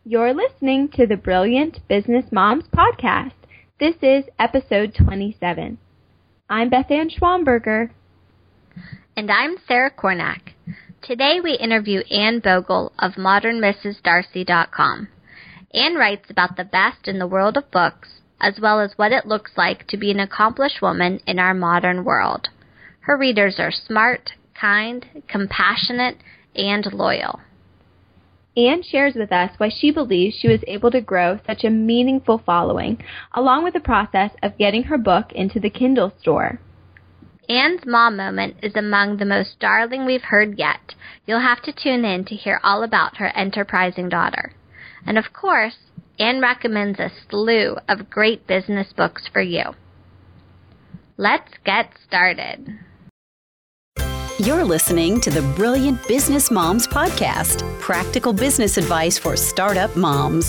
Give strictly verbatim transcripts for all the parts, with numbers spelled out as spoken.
You're listening to the Brilliant Business Moms Podcast. This is episode twenty-seven. I'm Beth Ann Schwamberger. And I'm Sarah Kornack. Today we interview Anne Bogle of modern missus darcy dot com. Anne writes about the best in the world of books, as well as what it looks like to be an accomplished woman in our modern world. Her readers are smart, kind, compassionate, and loyal. Anne shares with us why she believes she was able to grow such a meaningful following, along with the process of getting her book into the Kindle store. Anne's mom moment is among the most darling we've heard yet. You'll have to tune in to hear all about her enterprising daughter. And of course, Anne recommends a slew of great business books for you. Let's get started. You're listening to the Brilliant Business Moms Podcast, practical business advice for startup moms.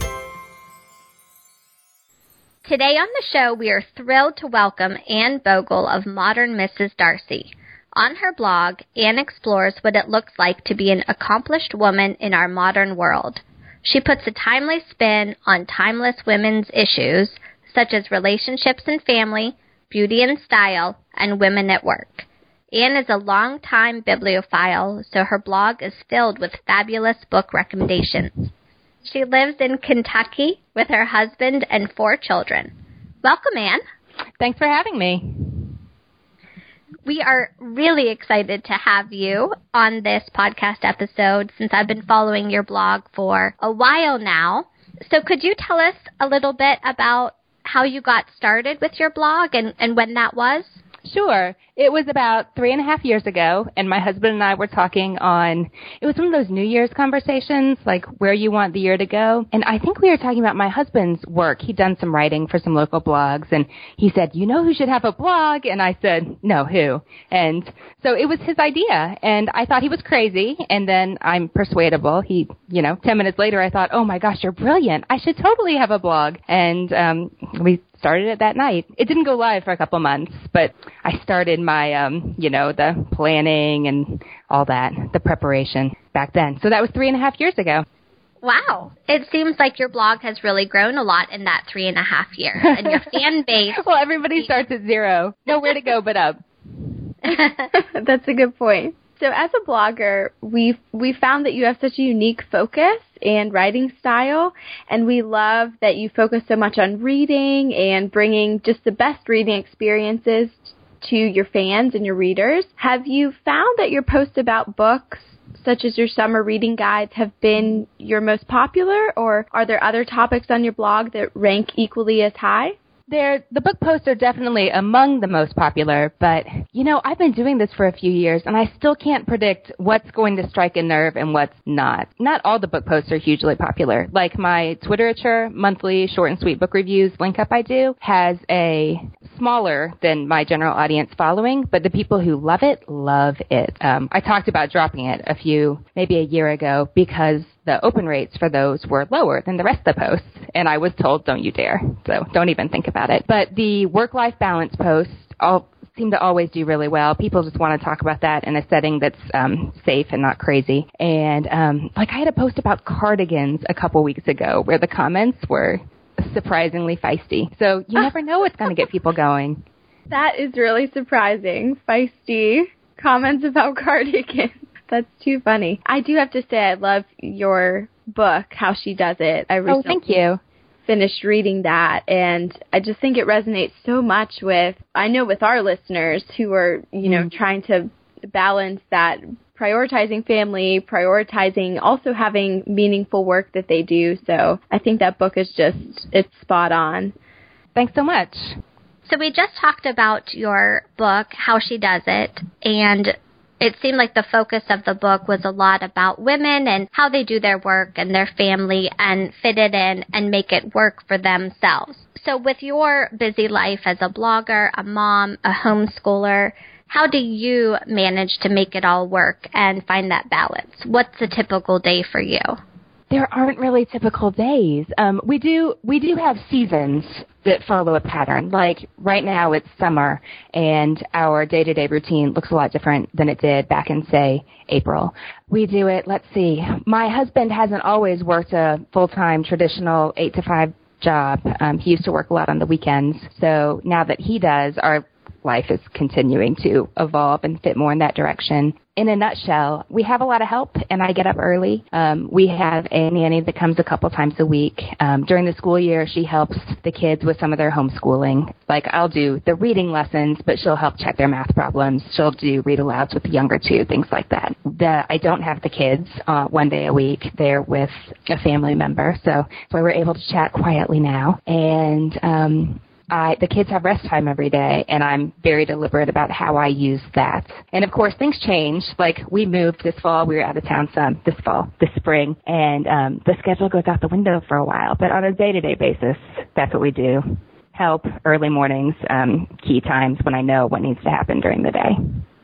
Today on the show, we are thrilled to welcome Anne Bogle of Modern Missus Darcy. On her blog, Anne explores what it looks like to be an accomplished woman in our modern world. She puts a timely spin on timeless women's issues, such as relationships and family, beauty and style, and women at work. Anne is a longtime bibliophile, so her blog is filled with fabulous book recommendations. She lives in Kentucky with her husband and four children. Welcome, Anne. Thanks for having me. We are really excited to have you on this podcast episode since I've been following your blog for a while now. So could you tell us a little bit about how you got started with your blog and, and when that was? Sure. It was about three and a half years ago, and my husband and I were talking on, it was one of those New Year's conversations, like where you want the year to go. And I think we were talking about my husband's work. He'd done some writing for some local blogs, and he said, you know who should have a blog? And I said, no, who? And so it was his idea, and I thought he was crazy, and then I'm persuadable. He, you know, ten minutes later, I thought, oh my gosh, you're brilliant. I should totally have a blog. And um, we started it that night. It didn't go live for a couple months, but I started my, um, you know, the planning and all that, the preparation back then. So that was three and a half years ago. Wow. It seems like your blog has really grown a lot in that three and a half years. And your fan base... Well, everybody starts at zero. Nowhere to go but up. That's a good point. So as a blogger, we've, we found that you have such a unique focus and writing style, and we love that you focus so much on reading and bringing just the best reading experiences to your fans and your readers. Have you found that your posts about books, such as your summer reading guides, have been your most popular, or are there other topics on your blog that rank equally as high? They're, the book posts are definitely among the most popular, but, you know, I've been doing this for a few years, and I still can't predict what's going to strike a nerve and what's not. Not all the book posts are hugely popular. Like my Twitterature monthly short and sweet book reviews link up I do has a smaller than my general audience following, but the people who love it, love it. Um, I talked about dropping it a few, maybe a year ago, because the open rates for those were lower than the rest of the posts, and I was told, don't you dare. So don't even think about it. But the work-life balance posts all seem to always do really well. People just want to talk about that in a setting that's um, safe and not crazy. And um, like I had a post about cardigans a couple weeks ago where the comments were surprisingly feisty. So you never know what's going to get people going. That is really surprising. Feisty comments about cardigans. That's too funny. I do have to say I love your book, How She Does It. I recently oh, thank you. finished reading that, and I just think it resonates so much with, I know with our listeners who are, you know, mm-hmm. trying to balance that, prioritizing family, prioritizing also having meaningful work that they do. So I think that book is just, it's spot on. Thanks so much. So we just talked about your book, How She Does It, and it seemed like the focus of the book was a lot about women and how they do their work and their family and fit it in and make it work for themselves. So with your busy life as a blogger, a mom, a homeschooler, how do you manage to make it all work and find that balance? What's a typical day for you? There aren't really typical days. Um, we do we do have seasons. that follow a pattern. Like right now it's summer and our day-to-day routine looks a lot different than it did back in, say, April. We do it, let's see, my husband hasn't always worked a full-time traditional eight to five job. Um, he used to work a lot on the weekends. So now that he does, our life is continuing to evolve and fit more in that direction. In a nutshell, we have a lot of help, and I get up early. Um, we have a nanny that comes a couple times a week. Um, during the school year, she helps the kids with some of their homeschooling. Like, I'll do the reading lessons, but she'll help check their math problems. She'll do read-alouds with the younger two, things like that. The, I don't have the kids uh, one day a week. They're with a family member, so, so we're able to chat quietly now. And um I, the kids have rest time every day, and I'm very deliberate about how I use that. And, of course, things change. Like, we moved this fall. We were out of town some this fall, this spring, and um, the schedule goes out the window for a while. But on a day-to-day basis, that's what we do. Help, early mornings, um, key times when I know what needs to happen during the day.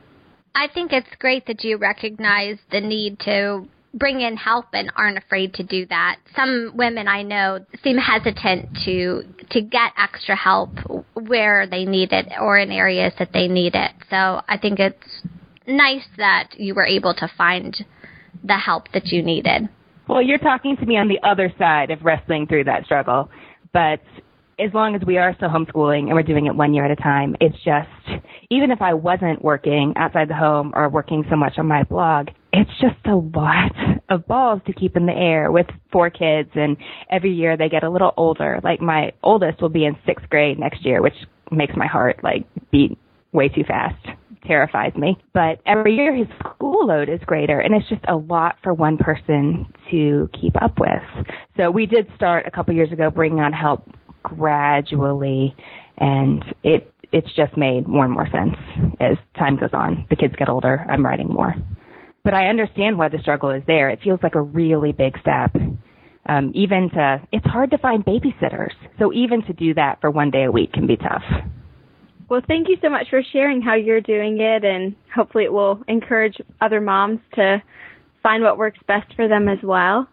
I think it's great that you recognize the need to bring in help and aren't afraid to do that. Some women I know seem hesitant to to get extra help where they need it or in areas that they need it. So I think it's nice that you were able to find the help that you needed. Well, you're talking to me on the other side of wrestling through that struggle. But as long as we are still homeschooling and we're doing it one year at a time, it's just, even if I wasn't working outside the home or working so much on my blog, it's just a lot of balls to keep in the air with four kids, and every year they get a little older. Like, my oldest will be in sixth grade next year, which makes my heart, like, beat way too fast. Terrifies me. But every year his school load is greater, and it's just a lot for one person to keep up with. So we did start a couple years ago bringing on help gradually, and it it's just made more and more sense as time goes on. The kids get older, I'm writing more. But I understand why the struggle is there. It feels like a really big step. Um, even to, it's hard to find babysitters. So even to do that for one day a week can be tough. Well, thank you so much for sharing how you're doing it, and hopefully it will encourage other moms to find what works best for them as well.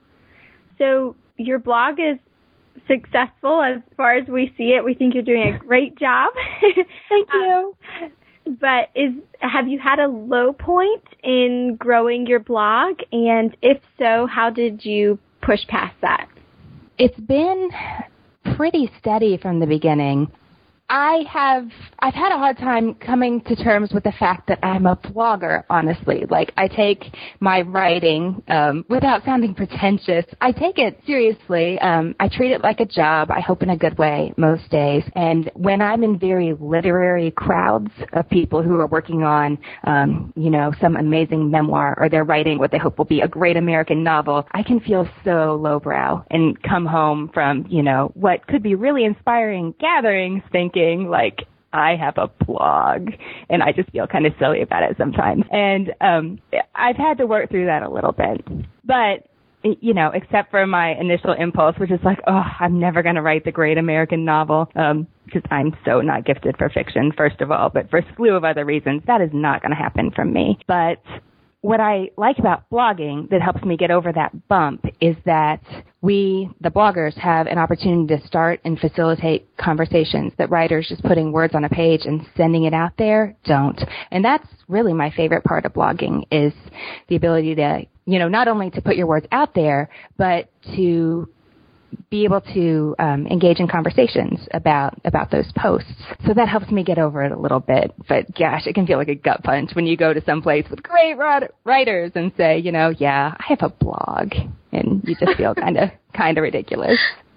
So your blog is successful as far as we see it. We think you're doing a great job. Thank you. Uh, but is have you had a low point in growing your blog? And if so, how did you push past that? It's been pretty steady from the beginning. I have, I've had a hard time coming to terms with the fact that I'm a blogger, honestly. Like, I take my writing, um, without sounding pretentious, I take it seriously. Um, I treat it like a job, I hope in a good way, most days. And when I'm in very literary crowds of people who are working on, um, you know, some amazing memoir, or they're writing what they hope will be a great American novel, I can feel so lowbrow and come home from, you know, what could be really inspiring gatherings thinking, like, I have a blog, and I just feel kind of silly about it sometimes. And um, I've had to work through that a little bit. But, you know, except for my initial impulse, which is like, oh, I'm never going to write the great American novel, um, because I'm so not gifted for fiction, first of all. But for a slew of other reasons, that is not going to happen from me. But what I like about blogging that helps me get over that bump is that we, the bloggers, have an opportunity to start and facilitate conversations that writers just putting words on a page and sending it out there don't. And that's really my favorite part of blogging, is the ability to, you know, not only to put your words out there, but to be able to um, engage in conversations about about those posts. So that helps me get over it a little bit. But gosh, it can feel like a gut punch when you go to some place with great writers and say, you know, yeah, I have a blog, and you just feel kind of kind of ridiculous.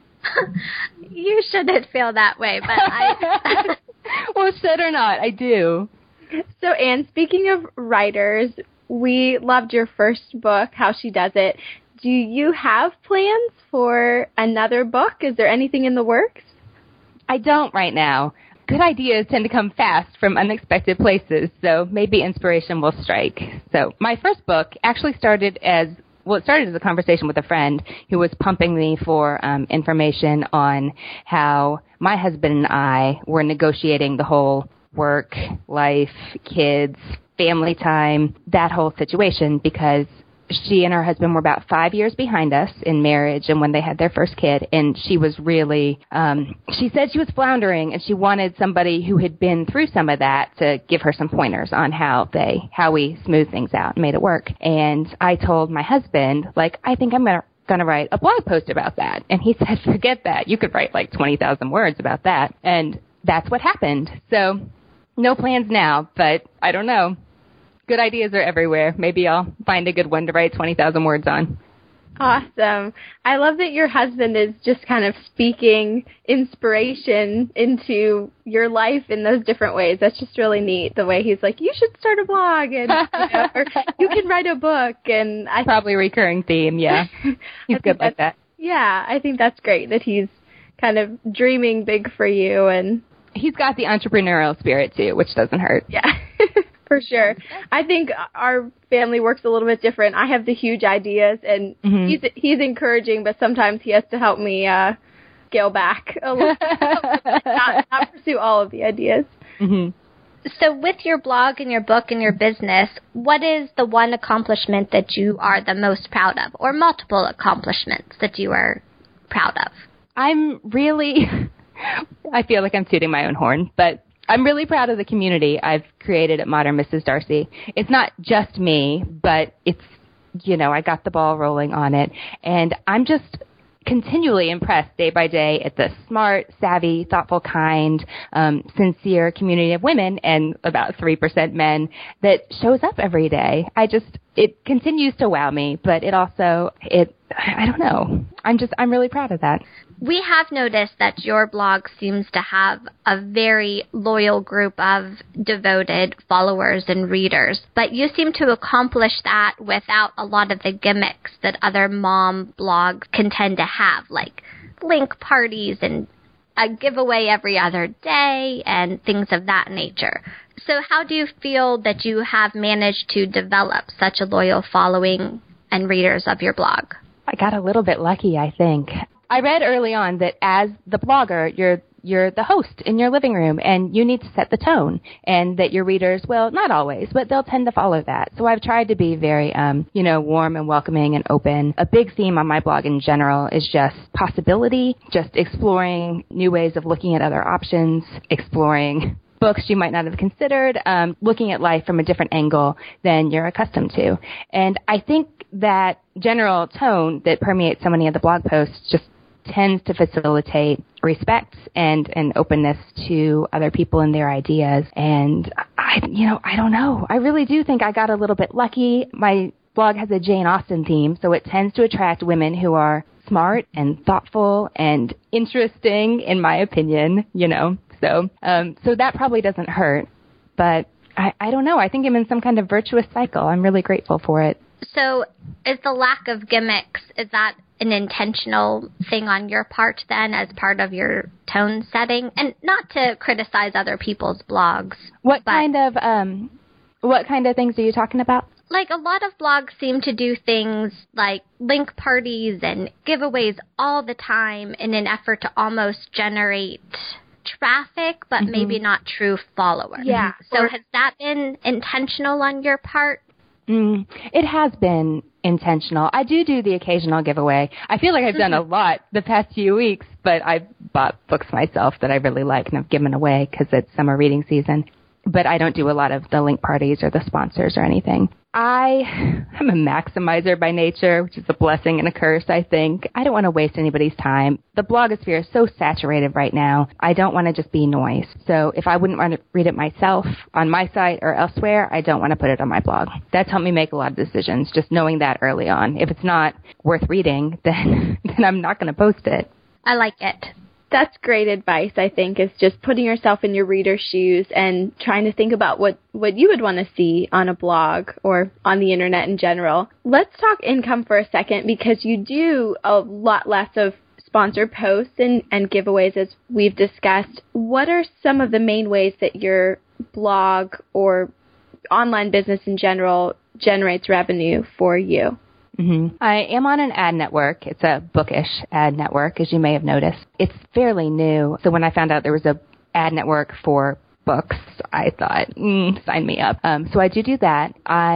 You shouldn't feel that way, but I. Well, should or not, I do. So, Anne, speaking of writers, we loved your first book, How She Does It. Do you have plans for another book? Is there anything in the works? I don't right now. Good ideas tend to come fast from unexpected places, so maybe inspiration will strike. So my first book actually started as, well, it started as a conversation with a friend who was pumping me for um, information on how my husband and I were negotiating the whole work, life, kids, family time, that whole situation, because she and her husband were about five years behind us in marriage and when they had their first kid. And she was really, um, she said she was floundering and she wanted somebody who had been through some of that to give her some pointers on how they, how we smooth things out and made it work. And I told my husband, like, I think I'm going to going to write a blog post about that. And he said, forget that. You could write like twenty thousand words about that. And that's what happened. So no plans now, but I don't know. Good ideas are everywhere. Maybe I'll find a good one to write twenty thousand words on. Awesome. I love that your husband is just kind of speaking inspiration into your life in those different ways. That's just really neat, the way he's like, you should start a blog, and you know, or you can write a book. And I Probably a recurring theme, yeah. He's good like that. Yeah, I think that's great that he's kind of dreaming big for you. And he's got the entrepreneurial spirit, too, which doesn't hurt. Yeah. For sure. I think our family works a little bit different. I have the huge ideas, and mm-hmm. he's he's encouraging, but sometimes he has to help me uh, scale back a little bit, not, not pursue all of the ideas. Mm-hmm. So with your blog and your book and your business, what is the one accomplishment that you are the most proud of, or multiple accomplishments that you are proud of? I'm really, I feel like I'm tooting my own horn, but I'm really proud of the community I've created at Modern Missus Darcy. It's not just me, but it's, you know, I got the ball rolling on it. And I'm just continually impressed day by day at the smart, savvy, thoughtful, kind, um, sincere community of women and about three percent men that shows up every day. I just, it continues to wow me, but it also, it, I don't know. I'm just, I'm really proud of that. We have noticed that your blog seems to have a very loyal group of devoted followers and readers, but you seem to accomplish that without a lot of the gimmicks that other mom blogs can tend to have, like link parties and a giveaway every other day and things of that nature. So how do you feel that you have managed to develop such a loyal following and readers of your blog? I got a little bit lucky, I think. I read early on that as the blogger, you're you're the host in your living room, and you need to set the tone, and that your readers, well, not always, but they'll tend to follow that. So I've tried to be very, um, you know, warm and welcoming and open. A big theme on my blog in general is just possibility, just exploring new ways of looking at other options, exploring books you might not have considered, um, looking at life from a different angle than you're accustomed to. And I think that general tone that permeates so many of the blog posts just tends to facilitate respect and, and openness to other people and their ideas. And I, you know, I don't know. I really do think I got a little bit lucky. My blog has a Jane Austen theme, so it tends to attract women who are smart and thoughtful and interesting, in my opinion, you know. So, um, so that probably doesn't hurt, but I, I don't know. I think I'm in some kind of virtuous cycle. I'm really grateful for it. So is the lack of gimmicks, is that an intentional thing on your part then as part of your tone setting? And not to criticize other people's blogs. What kind of, um, what kind of things are you talking about? Like a lot of blogs seem to do things like link parties and giveaways all the time in an effort to almost generate traffic, but mm-hmm. maybe not true followers. Yeah. So or- has that been intentional on your part? Mm, it has been intentional. I do do the occasional giveaway. I feel like I've done a lot the past few weeks, but I've bought books myself that I really like and I've given away because it's summer reading season. But I don't do a lot of the link parties or the sponsors or anything. I am a maximizer by nature, which is a blessing and a curse, I think. I don't want to waste anybody's time. The blogosphere is so saturated right now. I don't want to just be noise. So if I wouldn't want to read it myself on my site or elsewhere, I don't want to put it on my blog. That's helped me make a lot of decisions, just knowing that early on. If it's not worth reading, then, then I'm not going to post it. I like it. That's great advice, I think, is just putting yourself in your reader's shoes and trying to think about what, what you would want to see on a blog or on the internet in general. Let's talk income for a second, because you do a lot less of sponsored posts and, and giveaways, as we've discussed. What are some of the main ways that your blog or online business in general generates revenue for you? Mm-hmm. I am on an ad network. It's a bookish ad network, as you may have noticed. It's fairly new. So when I found out there was a ad network for books, I thought, mm, sign me up. Um, so I do do that. I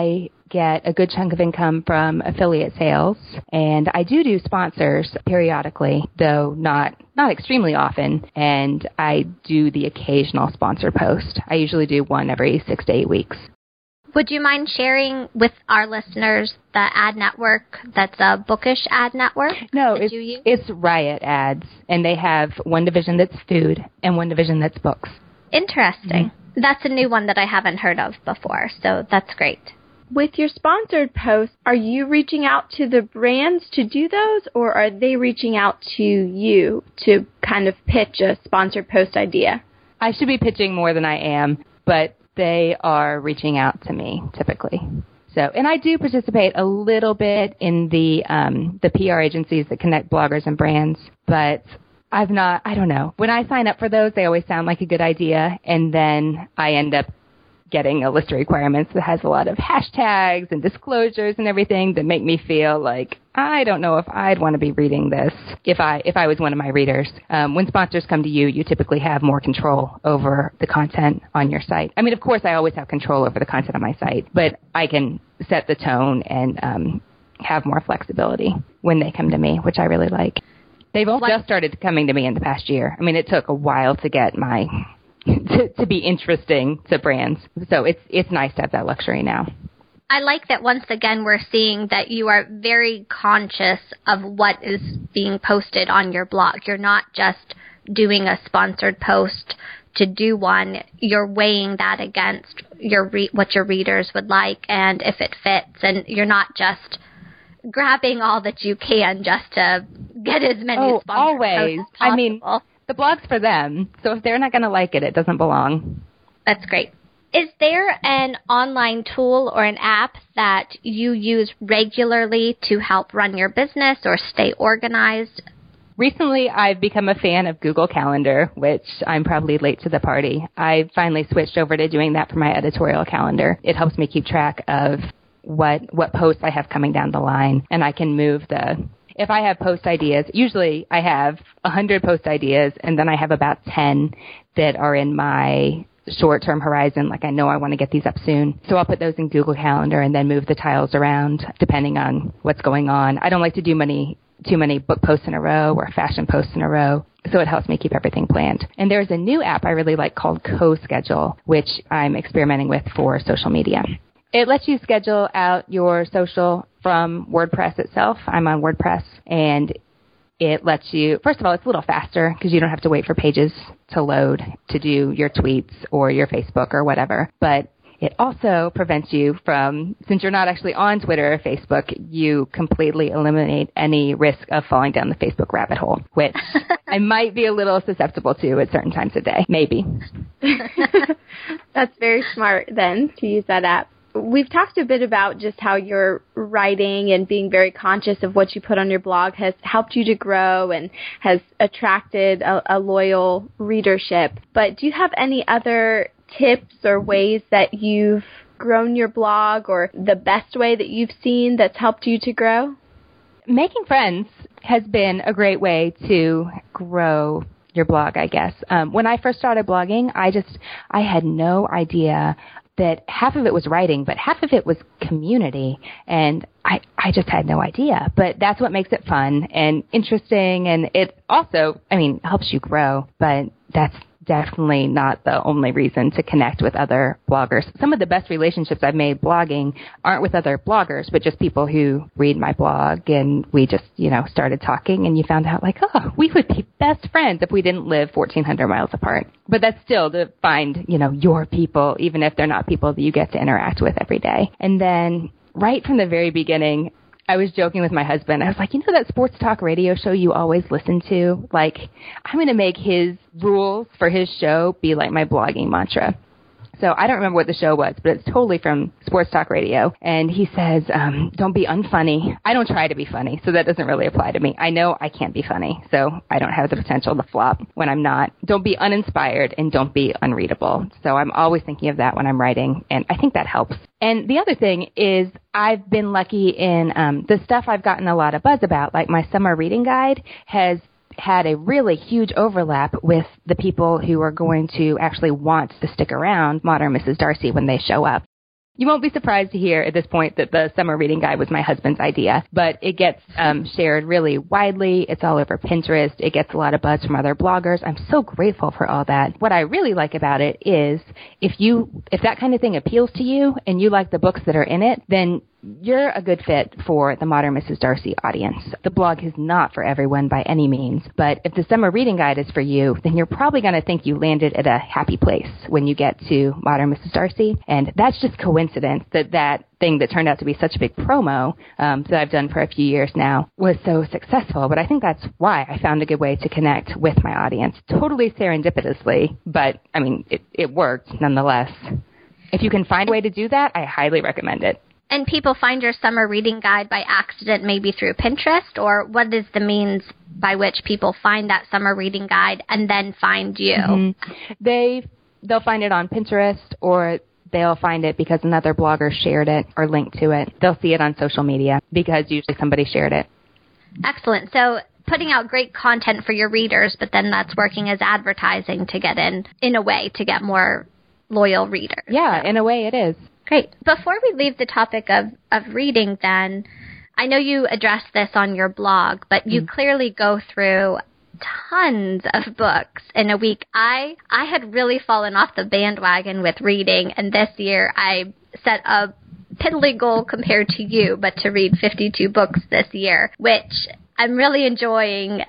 get a good chunk of income from affiliate sales, and I do do sponsors periodically, though not not extremely often, and I do the occasional sponsor post. I usually do one every six to eight weeks. Would you mind sharing with our listeners the ad network that's a Bookish ad network? No, it's, it's Riot Ads, and they have one division that's food and one division that's books. Interesting. Mm-hmm. That's a new one that I haven't heard of before, so that's great. With your sponsored posts, are you reaching out to the brands to do those, or are they reaching out to you to kind of pitch a sponsored post idea? I should be pitching more than I am, but they are reaching out to me typically. So, and I do participate a little bit in the um, the P R agencies that connect bloggers and brands, but I've not, I don't know. When I sign up for those, they always sound like a good idea, and then I end up getting a list of requirements that has a lot of hashtags and disclosures and everything that make me feel like I don't know if I'd want to be reading this if I if I was one of my readers. Um, when sponsors come to you, you typically have more control over the content on your site. I mean, of course, I always have control over the content on my site, but I can set the tone and um, have more flexibility when they come to me, which I really like. They've all just started coming to me in the past year. I mean, it took a while to get my to, to be interesting to brands. So it's it's nice to have that luxury now. I like that once again we're seeing that you are very conscious of what is being posted on your blog. You're not just doing a sponsored post to do one. You're weighing that against your re- what your readers would like and if it fits. And you're not just grabbing all that you can just to get as many oh, sponsored always. posts as possible. I mean, the blog's for them. So if they're not going to like it, it doesn't belong. That's great. Is there an online tool or an app that you use regularly to help run your business or stay organized? Recently, I've become a fan of Google Calendar, which I'm probably late to the party. I finally switched over to doing that for my editorial calendar. It helps me keep track of what what posts I have coming down the line, and I can move the... If I have post ideas, usually I have one hundred post ideas, and then I have about ten that are in my short-term horizon, like I know I want to get these up soon. So I'll put those in Google Calendar and then move the tiles around depending on what's going on. I don't like to do many too many book posts in a row or fashion posts in a row, so it helps me keep everything planned. And there's a new app I really like called CoSchedule, which I'm experimenting with for social media. It lets you schedule out your social from WordPress itself. I'm on WordPress, and it lets you, first of all, it's a little faster because you don't have to wait for pages to load to do your tweets or your Facebook or whatever. But it also prevents you from, since you're not actually on Twitter or Facebook, you completely eliminate any risk of falling down the Facebook rabbit hole, which I might be a little susceptible to at certain times of day. Maybe. That's very smart then to use that app. We've talked a bit about just how your writing and being very conscious of what you put on your blog has helped you to grow and has attracted a, a loyal readership. But do you have any other tips or ways that you've grown your blog, or the best way that you've seen that's helped you to grow? Making friends has been a great way to grow your blog, I guess. Um, when I first started blogging, I just, I had no idea that half of it was writing, but half of it was community, and I, I just had no idea. But that's what makes it fun and interesting, and it also, I mean, helps you grow, but that's definitely not the only reason to connect with other bloggers. Some of the best relationships I've made blogging aren't with other bloggers, but just people who read my blog, and we just, you know, started talking, and you found out like, oh, we would be best friends if we didn't live fourteen hundred miles apart. But that's still to find, you know, your people, even if they're not people that you get to interact with every day. And then right from the very beginning, I was joking with my husband. I was like, you know that sports talk radio show you always listen to? Like, I'm going to make his rules for his show be like my blogging mantra. So I don't remember what the show was, but it's totally from sports talk radio. And he says, um, don't be unfunny. I don't try to be funny, so that doesn't really apply to me. I know I can't be funny, so I don't have the potential to flop when I'm not. Don't be uninspired, and don't be unreadable. So I'm always thinking of that when I'm writing, and I think that helps. And the other thing is I've been lucky in um, the stuff I've gotten a lot of buzz about, like my summer reading guide has had a really huge overlap with the people who are going to actually want to stick around Modern Missus Darcy when they show up. You won't be surprised to hear at this point that the summer reading guide was my husband's idea, but it gets um, shared really widely. It's all over Pinterest. It gets a lot of buzz from other bloggers. I'm so grateful for all that. What I really like about it is if you, if that kind of thing appeals to you and you like the books that are in it, then you're a good fit for the Modern Missus Darcy audience. The blog is not for everyone by any means, but if the summer reading guide is for you, then you're probably going to think you landed at a happy place when you get to Modern Missus Darcy. And that's just coincidence that that thing that turned out to be such a big promo um, that I've done for a few years now was so successful. But I think that's why I found a good way to connect with my audience. Totally serendipitously, but I mean, it, it worked nonetheless. If you can find a way to do that, I highly recommend it. And people find your summer reading guide by accident, maybe through Pinterest, or what is the means by which people find that summer reading guide and then find you? Mm-hmm. They, they'll find it on Pinterest, or they'll find it because another blogger shared it or linked to it. They'll see it on social media because usually somebody shared it. Excellent. So putting out great content for your readers, but then that's working as advertising to get in, in a way, to get more loyal readers. Yeah, so. In a way it is. Great. Before we leave the topic of, of reading then, I know you address this on your blog, but you mm. clearly go through tons of books in a week. I I had really fallen off the bandwagon with reading, and this year I set a piddly goal compared to you, but to read fifty-two books this year, which I'm really enjoying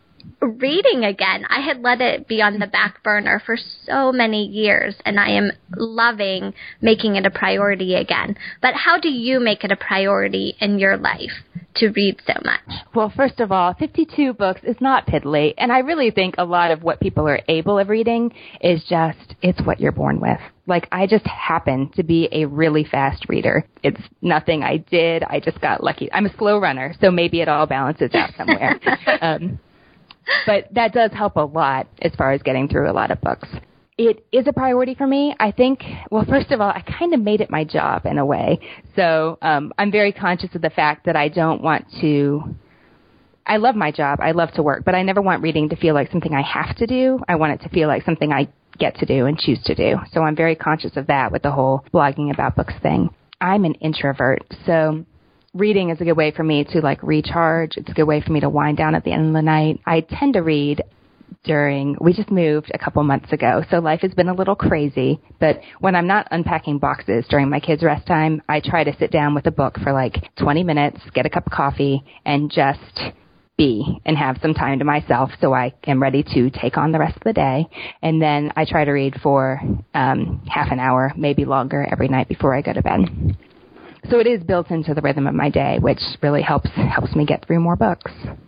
reading again. I had let it be on the back burner for so many years, and I am loving making it a priority again. But how do you make it a priority in your life to read so much? Well, first of all, fifty-two books is not piddly, and I really think a lot of what people are able of reading is just, it's what you're born with. Like, I just happen to be a really fast reader. It's nothing I did. I just got lucky. I'm a slow runner, so maybe it all balances out somewhere. um, But that does help a lot as far as getting through a lot of books. It is a priority for me. I think, well, first of all, I kind of made it my job in a way. So um, I'm very conscious of the fact that I don't want to, I love my job. I love to work, but I never want reading to feel like something I have to do. I want it to feel like something I get to do and choose to do. So I'm very conscious of that with the whole blogging about books thing. I'm an introvert, so reading is a good way for me to, like, recharge. It's a good way for me to wind down at the end of the night. I tend to read during, we just moved a couple months ago, so life has been a little crazy. But when I'm not unpacking boxes during my kids' rest time, I try to sit down with a book for, like, twenty minutes, get a cup of coffee, and just be and have some time to myself so I am ready to take on the rest of the day. And then I try to read for um, half an hour, maybe longer, every night before I go to bed. So it is built into the rhythm of my day, which really helps helps me get through more books.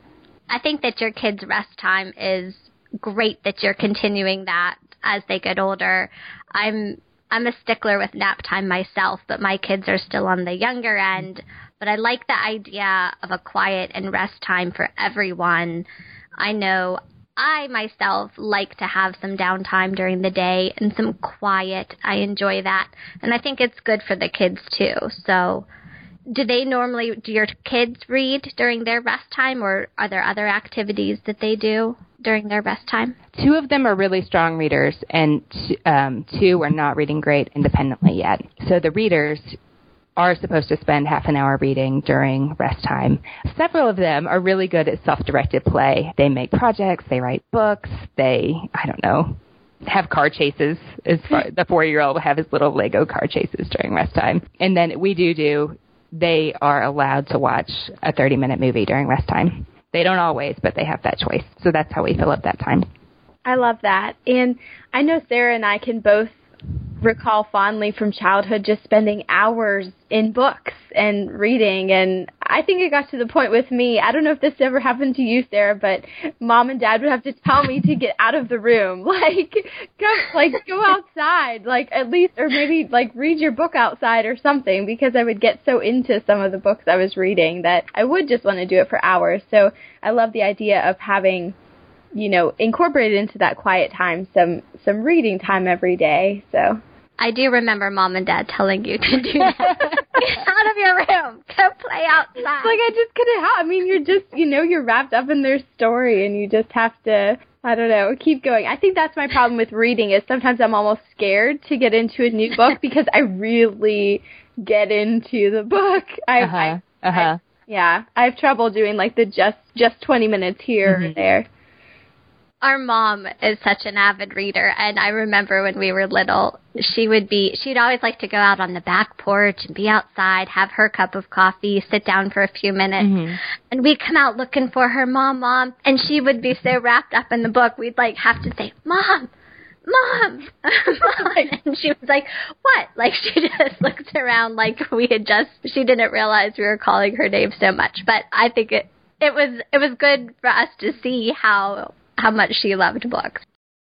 I think that your kids' rest time is great that you're continuing that as they get older. I'm I'm a stickler with nap time myself, but my kids are still on the younger end. But I like the idea of a quiet and rest time for everyone. I know I myself like to have some downtime during the day and some quiet. I enjoy that. And I think it's good for the kids too. So do they normally, do your kids read during their rest time, or are there other activities that they do during their rest time? Two of them are really strong readers, and um, two are not reading great independently yet. So the readers are supposed to spend half an hour reading during rest time. Several of them are really good at self-directed play. They make projects, they write books, they, I don't know, have car chases. As far, the four-year-old will have his little Lego car chases during rest time. And then we do do, they are allowed to watch a thirty-minute movie during rest time. They don't always, but they have that choice. So that's how we fill up that time. I love that. And I know Sarah and I can both recall fondly from childhood just spending hours in books and reading. And I think it got to the point with me, I don't know if this ever happened to you, Sarah, but Mom and Dad would have to tell me to get out of the room. Like, go, like, go outside, like, at least, or maybe, like, read your book outside or something, because I would get so into some of the books I was reading that I would just want to do it for hours. So I love the idea of having, you know, incorporated into that quiet time some, some reading time every day, so. I do remember Mom and Dad telling you to do that. Get out of your room. Go play outside. Like, I just couldn't help. I mean, you're just, you know, you're wrapped up in their story, and you just have to I don't know. Keep going. I think that's my problem with reading is sometimes I'm almost scared to get into a new book because I really get into the book. I, uh-huh. I, uh-huh. I yeah, I have trouble doing like the just just twenty minutes here mm-hmm. or there. Our mom is such an avid reader, and I remember when we were little, she would be, she'd always like to go out on the back porch and be outside, have her cup of coffee, sit down for a few minutes, mm-hmm. and we'd come out looking for her, Mom, Mom, and she would be so wrapped up in the book, we'd like have to say, Mom, Mom, Mom, and she was like, what? Like she just looked around like we had just, she didn't realize we were calling her name so much, but I think it, it was, it was good for us to see how how much she loved books.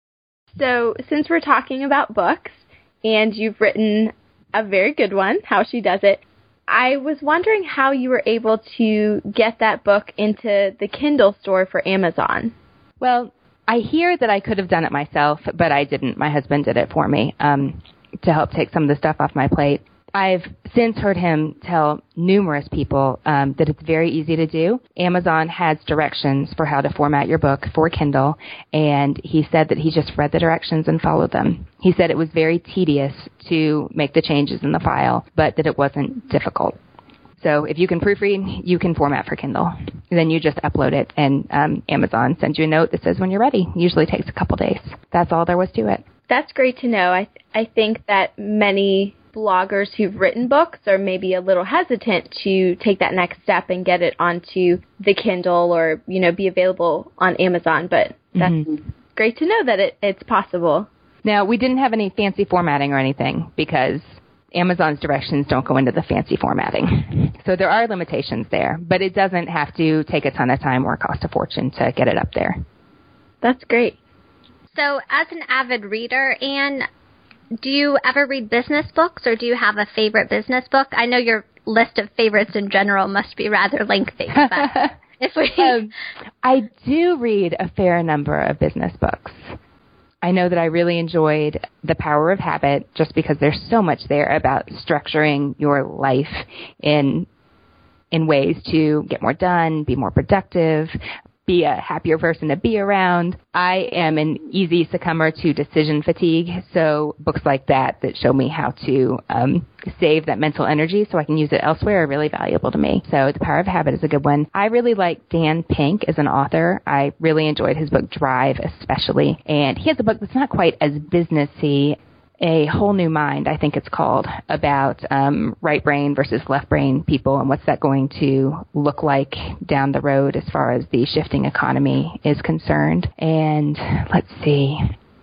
So since we're talking about books, and you've written a very good one, How She Does It, I was wondering how you were able to get that book into the Kindle store for Amazon. Well, I hear that I could have done it myself, but I didn't. My husband did it for me um, to help take some of the stuff off my plate. I've since heard him tell numerous people um, that it's very easy to do. Amazon has directions for how to format your book for Kindle, and he said that he just read the directions and followed them. He said it was very tedious to make the changes in the file, but that it wasn't difficult. So if you can proofread, you can format for Kindle. Then you just upload it, and um, Amazon sends you a note that says when you're ready. Usually takes a couple days. That's all there was to it. That's great to know. I th- I think that many bloggers who've written books are maybe a little hesitant to take that next step and get it onto the Kindle or, you know, be available on Amazon. But that's mm-hmm. great to know that it, it's possible. Now, we didn't have any fancy formatting or anything because Amazon's directions don't go into the fancy formatting. So there are limitations there, but it doesn't have to take a ton of time or cost a fortune to get it up there. That's great. So as an avid reader, Anne, do you ever read business books, or do you have a favorite business book? I know your list of favorites in general must be rather lengthy. But if we... um, I do read a fair number of business books. I know that I really enjoyed The Power of Habit just because there's so much there about structuring your life in in ways to get more done, be more productive, be a happier person to be around. I am an easy succumber to decision fatigue, so books like that that show me how to um, save that mental energy so I can use it elsewhere are really valuable to me. So The Power of Habit is a good one. I really like Dan Pink as an author. I really enjoyed his book Drive especially, and he has a book that's not quite as businessy, A Whole New Mind, I think it's called, about um, right brain versus left brain people and what's that going to look like down the road as far as the shifting economy is concerned. And let's see.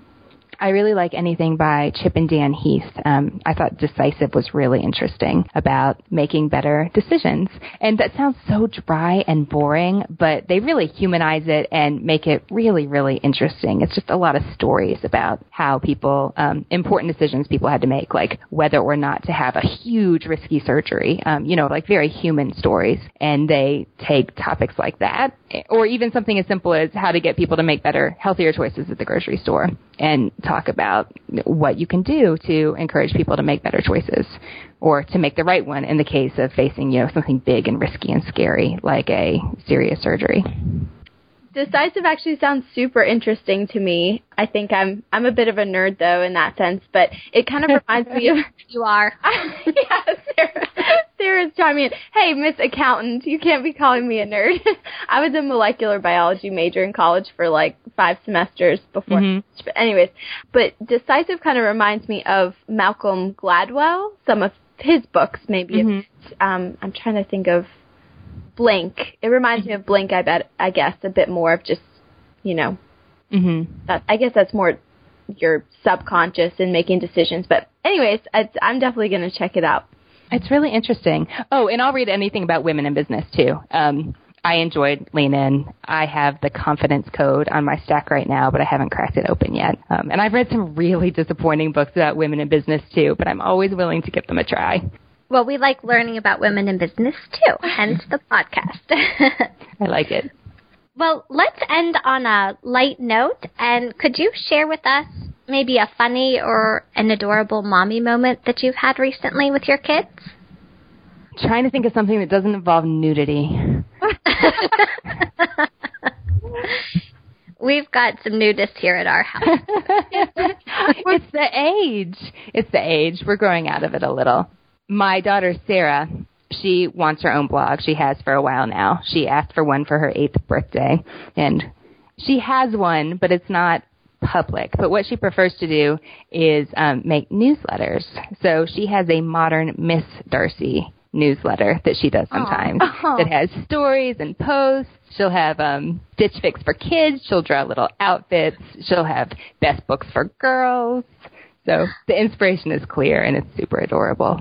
I really like anything by Chip and Dan Heath. Um, I thought Decisive was really interesting about making better decisions. And that sounds so dry and boring, but they really humanize it and make it really, really interesting. It's just a lot of stories about how people, um, important decisions people had to make, like whether or not to have a huge risky surgery, um, you know, like very human stories. And they take topics like that, or even something as simple as how to get people to make better, healthier choices at the grocery store, and talk about what you can do to encourage people to make better choices or to make the right one in the case of facing, you know, something big and risky and scary like a serious surgery. Decisive actually sounds super interesting to me. I think I'm I'm a bit of a nerd, though, in that sense, but it kind of reminds me of... You are. Yeah, Sarah, Sarah's chiming in. Hey, Miss Accountant, you can't be calling me a nerd. I was a molecular biology major in college for like five semesters before. Mm-hmm. But anyways, but Decisive kind of reminds me of Malcolm Gladwell, some of his books maybe. Mm-hmm. Um, I'm trying to think of... Blink. It reminds me of Blink, I bet, I guess, a bit more of just, you know, mm-hmm. that, I guess that's more your subconscious in making decisions. But anyways, I, I'm definitely going to check it out. It's really interesting. Oh, and I'll read anything about women in business, too. Um, I enjoyed Lean In. I have the Confidence Code on my stack right now, but I haven't cracked it open yet. Um, and I've read some really disappointing books about women in business, too, but I'm always willing to give them a try. Well, we like learning about women in business, too, hence the podcast. I like it. Well, let's end on a light note, and could you share with us maybe a funny or an adorable mommy moment that you've had recently with your kids? Trying to think of something that doesn't involve nudity. We've got some nudists here at our house. It's the age. It's the age. We're growing out of it a little. My daughter, Sarah, she wants her own blog. She has for a while now. She asked for one for her eighth birthday. And she has one, but it's not public. But what she prefers to do is um, make newsletters. So she has a Modern Miss Darcy newsletter that she does sometimes Aww. that has stories and posts. She'll have um, Stitch Fix for kids. She'll draw little outfits. She'll have best books for girls. So the inspiration is clear, and it's super adorable.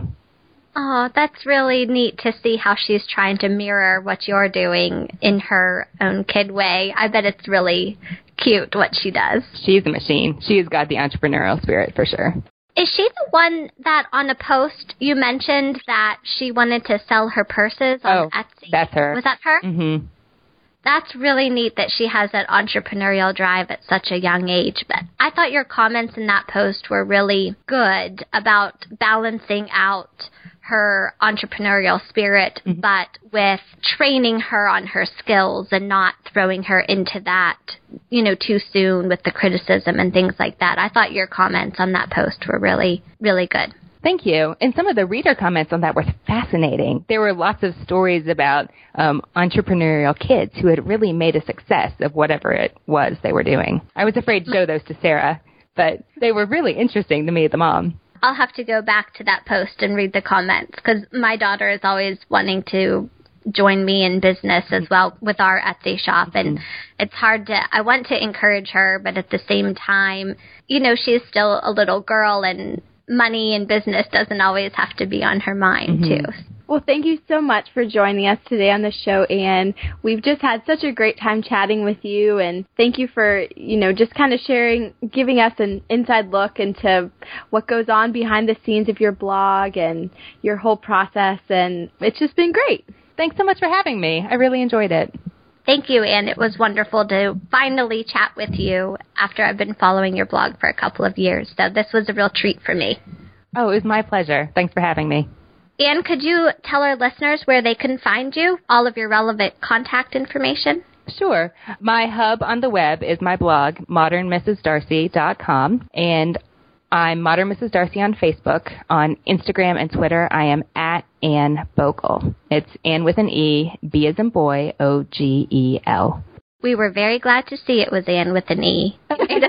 Oh, that's really neat to see how she's trying to mirror what you're doing in her own kid way. I bet it's really cute what she does. She's a machine. She's got the entrepreneurial spirit for sure. Is she the one that on a post you mentioned that she wanted to sell her purses on oh, Etsy? That's her. Was that her? Mm-hmm. That's really neat that she has that entrepreneurial drive at such a young age. But I thought your comments in that post were really good about balancing out her entrepreneurial spirit, mm-hmm. but with training her on her skills and not throwing her into that, you know, too soon with the criticism and things like that. I thought your comments on that post were really, really good. Thank you. And some of the reader comments on that were fascinating. There were lots of stories about um, entrepreneurial kids who had really made a success of whatever it was they were doing. I was afraid to show those to Sarah, but they were really interesting to me, the mom. I'll have to go back to that post and read the comments because my daughter is always wanting to join me in business as well with our Etsy shop. And it's hard to, I want to encourage her, but at the same time, you know, she's still a little girl and money and business doesn't always have to be on her mind, mm-hmm. too. Well, thank you so much for joining us today on the show, Anne. We've just had such a great time chatting with you, and thank you for, you know, just kind of sharing, giving us an inside look into what goes on behind the scenes of your blog and your whole process, and it's just been great. Thanks so much for having me. I really enjoyed it. Thank you, Anne. It was wonderful to finally chat with you after I've been following your blog for a couple of years. So this was a real treat for me. Oh, it was my pleasure. Thanks for having me. Anne, could you tell our listeners where they can find you, all of your relevant contact information? Sure. My hub on the web is my blog, modern missus darcy dot com, and I'm Modern Missus Darcy on Facebook. On Instagram and Twitter, I am at Anne Bogle. It's Anne with an E, B as in boy, O G E L. We were very glad to see it was Anne with an E.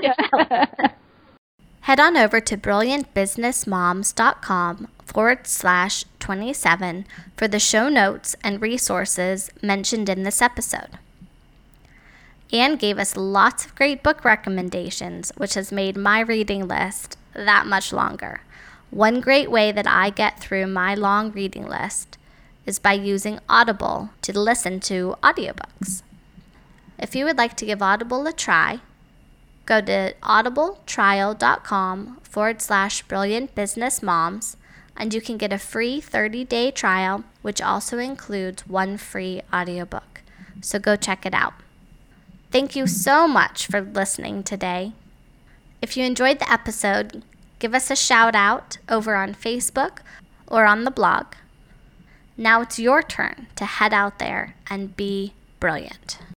Head on over to brilliantbusinessmoms.com forward slash 27 for the show notes and resources mentioned in this episode. Anne gave us lots of great book recommendations, which has made my reading list that much longer. One great way that I get through my long reading list is by using Audible to listen to audiobooks. If you would like to give Audible a try, go to audibletrial.com forward slash brilliantbusinessmoms, and you can get a free thirty-day trial, which also includes one free audiobook. So go check it out. Thank you so much for listening today. If you enjoyed the episode, give us a shout out over on Facebook or on the blog. Now it's your turn to head out there and be brilliant.